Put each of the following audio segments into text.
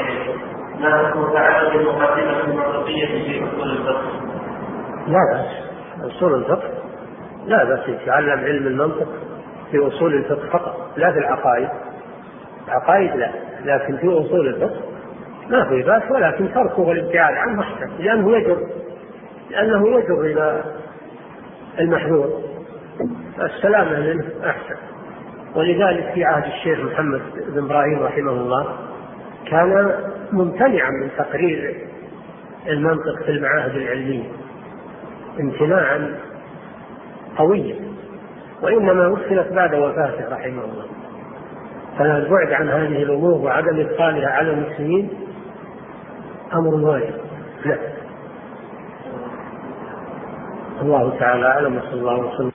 إليك. ما حكم تعرض المقدمة المنطقية في أصول الفقه؟ لا بأس. أصول الفقه لا بأس يتعلم علم المنطق في أصول الفقه فقط، لا في العقائد. العقائد لا، لكن في أصول الفقه ما في بأس، ولكن تركه والابتعاد عنه أحسن، لأنه يجر إلى المحذور، السلامة منه أحسن. ولذلك في عهد الشيخ محمد بن إبراهيم رحمه الله كان ممتنعا من تقرير المنطق في المعاهد العلمية امتناعا قويا، وإنما وصلت بعد وفاته رحمه الله. فالبعد عن هذه الأمور وعدم إدخالها على المسلمين أمر واجب. لا، الله تعالى أعلم، وصلى الله وسلم.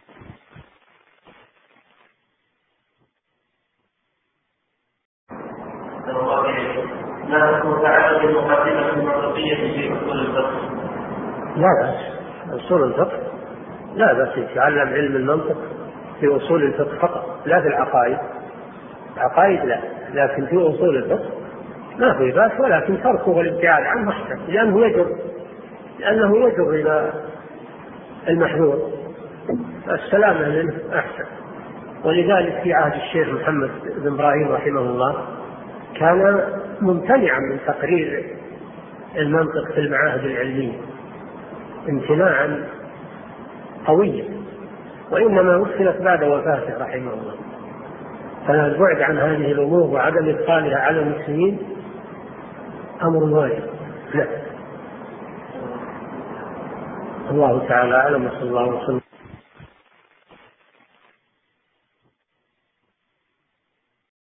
ما حكم تعرض المقدمة المنطقية في أصول الفقه؟ لا بأس. أصول الفقه لا بأس يتعلم علم المنطق في أصول الفقه فقط، لا في العقائد. العقائد لا، لكن في أصول الفقه ما في بأس، ولكن تركه والابتعاد عنه أحسن، لأنه يجر إلى المحذور، السلامة منه أحسن. ولذلك في عهد الشيخ محمد بن إبراهيم رحمه الله كان ممتنعا من تقرير المنطق في المعاهد العلمية امتناعا قويا، وإنما وصلت بعد وفاته رحمه الله. فالبعد عن هذه الأمور وعدم إدخالها على المسلمين أمر واجب. لا، الله تعالى أعلم، وصلى الله وسلم.